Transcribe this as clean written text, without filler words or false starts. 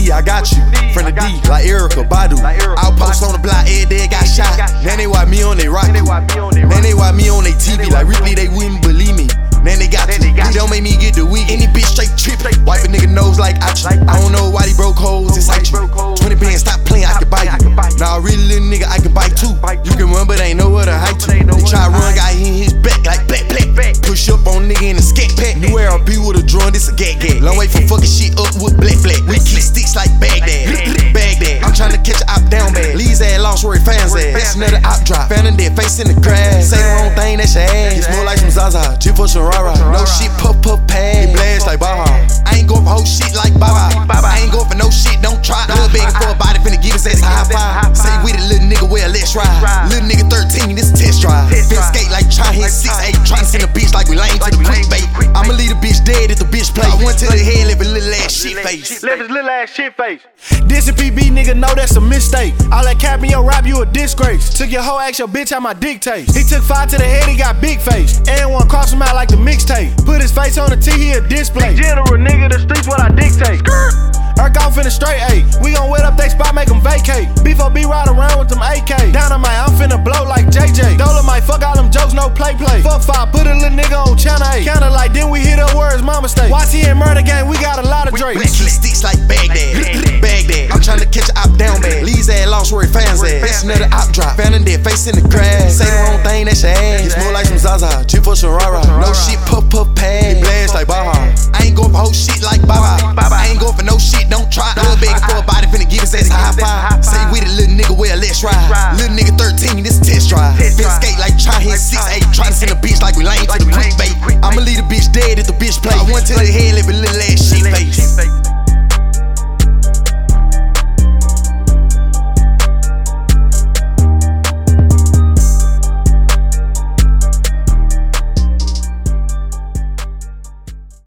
D, I got you. From the D, like Erica Badu. Outpost on the block, every day got shot. Now they watch me on they rock. Now they watch me on they TV. Like Ripley, they wouldn't believe me. Now they got you. They don't make me get the weak. Any bitch straight trip. Wipe a nigga nose like I don't know why he broke hoes. It's like you. 20 bands, stop playing, I can buy you. Nah, really little nigga, I can bite too. You can run, but ain't know where to hide to. They try to run, got hit in his back like black. Push up on nigga in a scat pack. New RP with a drum, this a gag. Long way from fucking shit up with black. We keep sticks like Baghdad. I'm tryna catch a op down bad. Lee's ass lost where he fans at. That's another op drop. Found in dead face in the grass. Say the wrong thing, that's your ass. It's more like some Zaza, chip for some rara. No shit, puff pad. He blast like Baha. I ain't going for whole shit like Baba. I ain't going for no shit, don't try. Little begging for a body, finna give his ass a high five. Say with it, little nigga, well, let's ride. Little nigga 13, this a test drive. Fin skate like try hit 6'8". Try to send a bitch like we lame to the quick bait. I'ma leave a bitch dead if the bitch play. I want to the head, live a little ass shit face. Live his little ass shit face. This a PB, nigga, know that's a mistake. All that cap in your rap, you a disgrace. Took your hoe, ask your bitch how my dick taste. He took 5 to the head, he got big face. And one cross him out like the mixtape. Put his face on the T, he a display. General nigga, the streets what I dictate. Erk off in a straight 8. We gon' wet up they spot, make them vacate. B4B ride around with them AK. Dynamite, I'm finna blow like JJ. Dolomite, fuck all them jokes, no play. Fuck 5, put a little nigga on channel 8. Kinda like then we hit up where his mama stay. YT and Murder Gang, we got a lot of Drake. We keep sticks like Baghdad. I'm tryna catch a op down bad. Lee's ass lost where he fans at. That's another op drop. Found in dead face in the grass. Say the wrong thing, that's your ass. It's more like some Zaza, chip for some rara. No shit, puff pad. He blast like Baha. I ain't going for whole shit like Baba. I ain't going for no shit, don't try. Little begging for a body, finna give his ass a high five. Say with it, little nigga, well, let's ride. Little nigga 13, this a test drive. Fin skate like try hit 6'8". Try to send a bitch like we lame to the quick bait. I'ma leave a bitch dead if the bitch play. I want to the head, live a little ass